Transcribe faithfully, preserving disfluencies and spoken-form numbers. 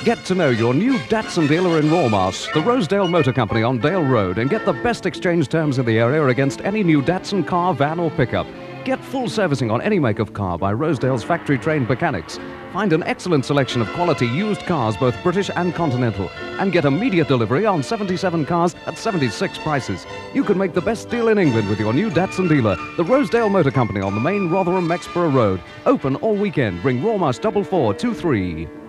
Get to know your new Datsun dealer in Rawmars, the Rosedale Motor Company on Dale Road, and get the best exchange terms in the area against any new Datsun car, van or pickup. Get full servicing on any make of car by Rosedale's factory-trained mechanics. Find an excellent selection of quality used cars, both British and Continental, and get immediate delivery on seventy-seven cars at seventy-six prices. You can make the best deal in England with your new Datsun dealer, the Rosedale Motor Company on the main Rotherham-Mexborough Road. Open all weekend. Ring Rawmars double four two three.